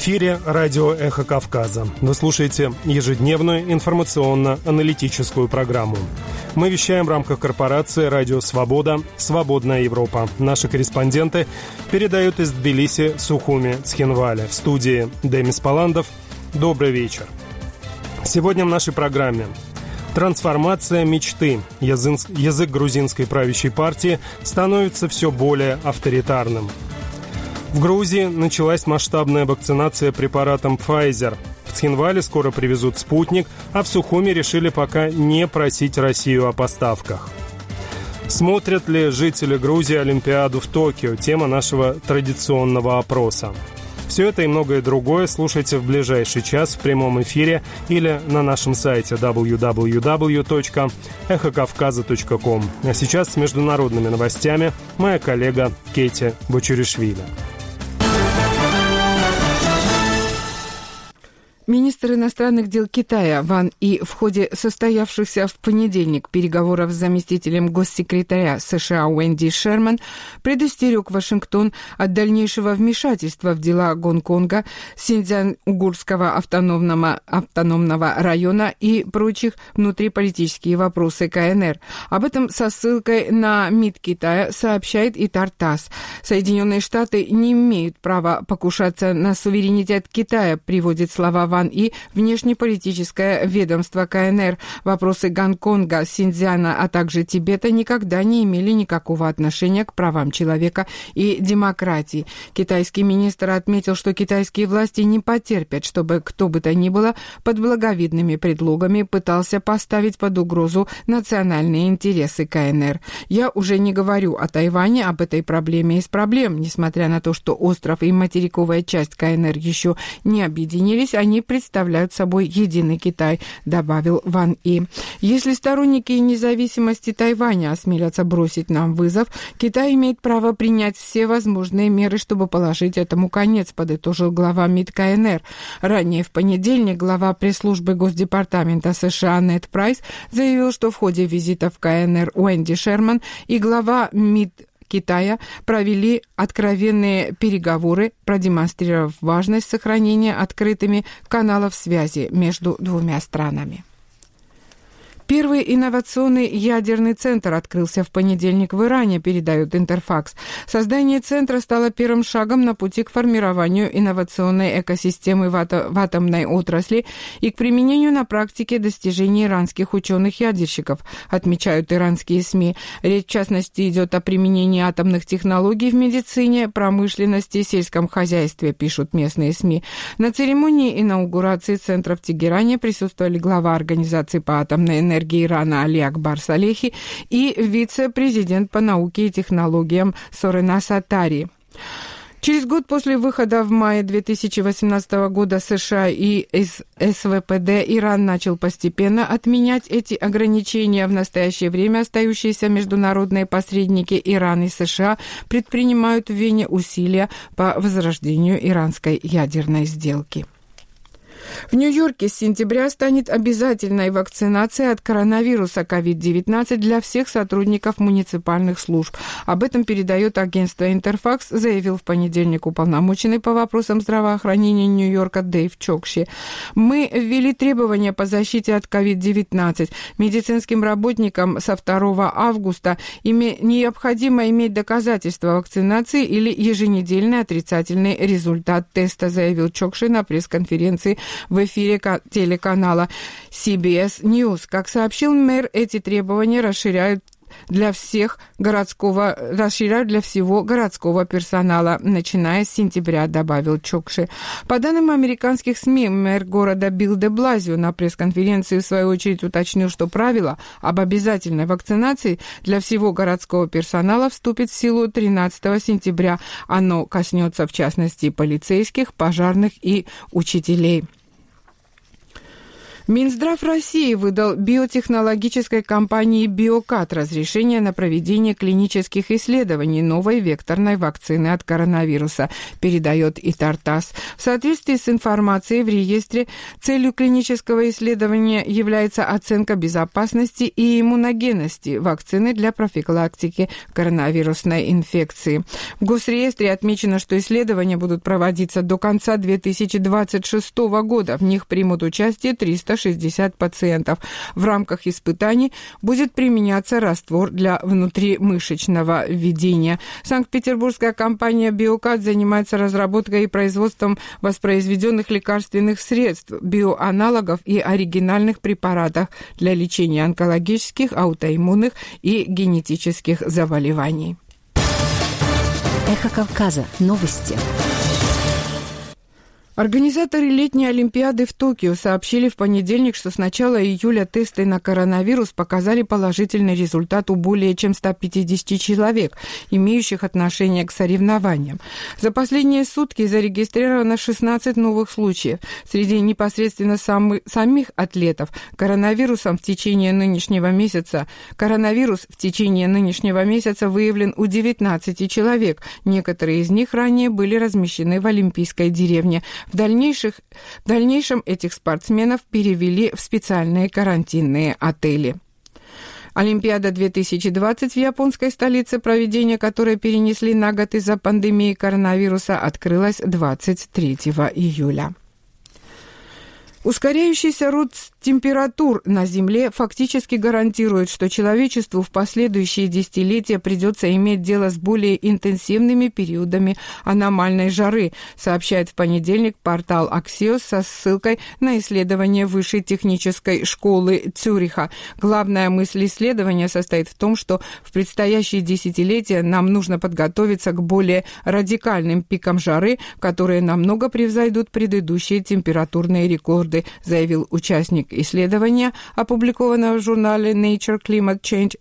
эфире радио «Эхо Кавказа». Вы слушаете ежедневную информационно-аналитическую программу. Мы вещаем в рамках корпорации «Радио Свобода», «Свободная Европа». Наши корреспонденты передают из Тбилиси, Сухуми, Цхинваля. В студии Демис Паландов. Добрый вечер. Сегодня в нашей программе трансформация мечты. Язык грузинской правящей партии становится все более авторитарным. В Грузии началась масштабная вакцинация препаратом Pfizer. В Цхинвале скоро привезут «Спутник», а в Сухуми решили пока не просить Россию о поставках. Смотрят ли жители Грузии Олимпиаду в Токио? Тема нашего традиционного опроса. Все это и многое другое слушайте в ближайший час в прямом эфире или на нашем сайте www.эхокавказа.ком. А сейчас с международными новостями моя коллега Кети Бочуришвили. Министр иностранных дел Китая Ван И в ходе состоявшихся в понедельник переговоров с заместителем госсекретаря США Уэнди Шерман предостерег Вашингтон от дальнейшего вмешательства в дела Гонконга, Синьцзян-Угурского автономного района и прочих внутриполитические вопросы КНР. Об этом со ссылкой на МИД Китая сообщает и ТАСС. Соединенные Штаты не имеют права покушаться на суверенитет Китая, приводит слова Ван И внешнеполитическое ведомство КНР. Вопросы Гонконга, Синьцзяна, а также Тибета никогда не имели никакого отношения к правам человека и демократии. Китайский министр отметил, что китайские власти не потерпят, чтобы кто бы то ни было под благовидными предлогами пытался поставить под угрозу национальные интересы КНР. Я уже не говорю о Тайване, об этой проблеме из проблем. Несмотря на то, что остров и материковая часть КНР еще не объединились, они представляют собой единый Китай, добавил Ван И. Если сторонники независимости Тайваня осмелятся бросить нам вызов, Китай имеет право принять все возможные меры, чтобы положить этому конец, подытожил глава МИД КНР. Ранее в понедельник глава пресс-службы Госдепартамента США Нед Прайс заявил, что в ходе визита в КНР Уэнди Шерман и глава МИД Китая провели откровенные переговоры, продемонстрировав важность сохранения открытыми каналов связи между двумя странами. Первый инновационный ядерный центр открылся в понедельник в Иране, передает Интерфакс. Создание центра стало первым шагом на пути к формированию инновационной экосистемы в атомной отрасли и к применению на практике достижений иранских ученых-ядерщиков, отмечают иранские СМИ. Речь, в частности, идет о применении атомных технологий в медицине, промышленности и сельском хозяйстве, пишут местные СМИ. На церемонии инаугурации центра в Тегеране присутствовали глава Организации по атомной энергии Ирана Али Акбар Салехи и вице-президент по науке и технологиям Сорена Сатари. Через год после выхода в мае 2018 года США и из СВПД Иран начал постепенно отменять эти ограничения. В настоящее время остающиеся международные посредники Иран и США предпринимают в Вене усилия по возрождению иранской ядерной сделки. В Нью-Йорке с сентября станет обязательной вакцинация от коронавируса COVID-19 для всех сотрудников муниципальных служб. Об этом передает агентство Интерфакс, заявил в понедельник уполномоченный по вопросам здравоохранения Нью-Йорка Дэйв Чокши. Мы ввели требования по защите от COVID-19. Медицинским работникам со 2 августа необходимо иметь доказательства вакцинации или еженедельный отрицательный результат теста, заявил Чокши на пресс-конференции в эфире телеканала CBS News. Как сообщил мэр, эти требования расширяют для всего городского персонала, начиная с сентября, добавил Чокши. По данным американских СМИ, мэр города Билл де Блазио на пресс-конференции в свою очередь уточнил, что правило об обязательной вакцинации для всего городского персонала вступит в силу 13 сентября. Оно коснется, в частности, полицейских, пожарных и учителей. Минздрав России выдал биотехнологической компании «Биокат» разрешение на проведение клинических исследований новой векторной вакцины от коронавируса, передает ИТАР-ТАСС. В соответствии с информацией в реестре, целью клинического исследования является оценка безопасности и иммуногенности вакцины для профилактики коронавирусной инфекции. В Госреестре отмечено, что исследования будут проводиться до конца 2026 года. В них примут участие 360 пациентов. В рамках испытаний будет применяться раствор для внутримышечного введения. Санкт-Петербургская компания «Биокат» занимается разработкой и производством воспроизведенных лекарственных средств, биоаналогов и оригинальных препаратов для лечения онкологических, аутоиммунных и генетических заболеваний. Эхо Кавказа. Новости. Организаторы летней Олимпиады в Токио сообщили в понедельник, что с начала июля тесты на коронавирус показали положительный результат у более чем 150 человек, имеющих отношение к соревнованиям. За последние сутки зарегистрировано 16 новых случаев. Среди непосредственно самих атлетов коронавирус в течение нынешнего месяца выявлен у 19 человек. Некоторые из них ранее были размещены в Олимпийской деревне. В дальнейшем этих спортсменов перевели в специальные карантинные отели. Олимпиада 2020 в японской столице, проведение которой перенесли на год из-за пандемии коронавируса, открылась 23 июля. Ускоряющийся рост температур на Земле фактически гарантирует, что человечеству в последующие десятилетия придется иметь дело с более интенсивными периодами аномальной жары, сообщает в понедельник портал Axios со ссылкой на исследование Высшей технической школы Цюриха. Главная мысль исследования состоит в том, что в предстоящие десятилетия нам нужно подготовиться к более радикальным пикам жары, которые намного превзойдут предыдущие температурные рекорды, заявил участник исследования, опубликованного в журнале Nature Climate Change